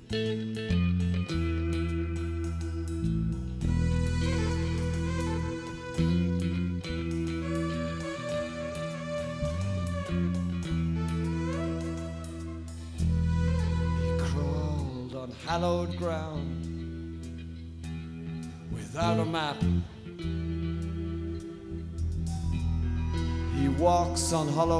Crawled on hallowed ground without a map. He walks on hollow